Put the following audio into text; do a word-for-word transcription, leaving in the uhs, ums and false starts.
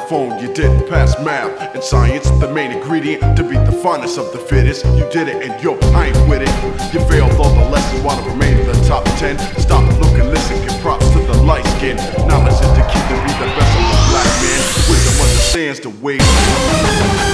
phone, you didn't pass math and science, the main ingredient to be the finest of the fittest. You did it and yo, I ain't with it. You failed all the lessons while to remain in the top ten. Stop, look and listen, give props to the light skin. Knowledge is the key to be the best of the black man. Wisdom understands the way.